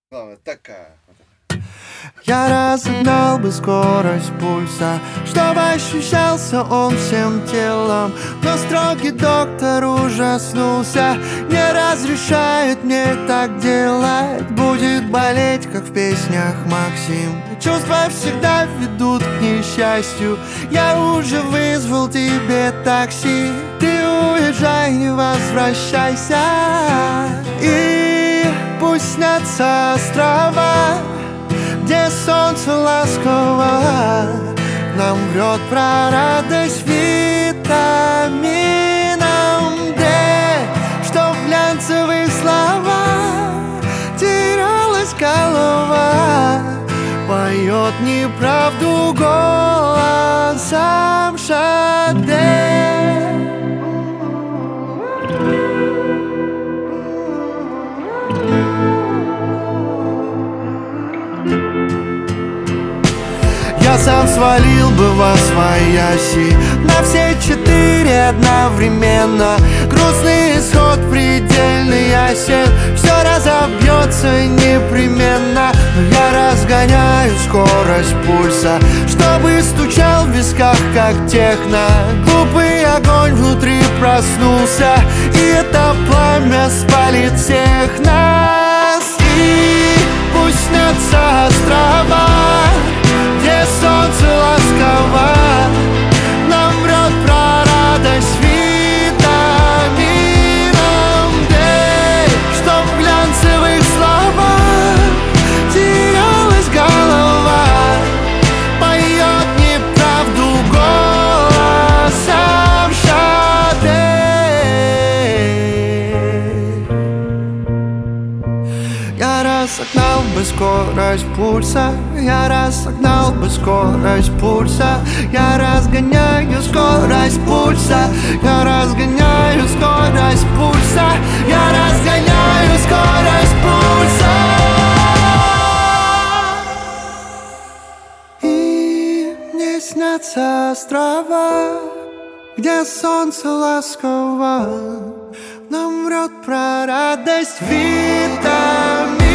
Главное, такая. Я разогнал бы скорость пульса, чтобы ощущался он всем телом. Но строгий доктор ужаснулся, не разрешает мне так делать. Будет болеть, как в песнях Максим. Чувства всегда ведут к несчастью. Я уже вызвал тебе такси. Ты уезжай, не возвращайся. И пусть снятся острова, где солнце ласково нам врет про радость витамином D, что в глянцевых словах терялась голова, поет неправду голосом Шаде. Я сам свалил бы восвояси на все 4 одновременно. Грустный исход предельный ясен, все разобьется непременно. Но я разгоняю скорость пульса, чтобы стучал в висках, как техно. Глупый огонь внутри проснулся, и это пламя спалит всех нас. И пусть снятся острова, где солнце ласково нам врет про радость витамином D, что в глянцевых словах терялась голова, поет неправду голосом Шаде. Я разогнал бы скорость пульса, я разогнал бы скорость пульса, я разгоняю скорость пульса, я разгоняю скорость пульса, я разгоняю скорость пульса. И мне снятся острова, где солнце ласково нам врет про радость витамин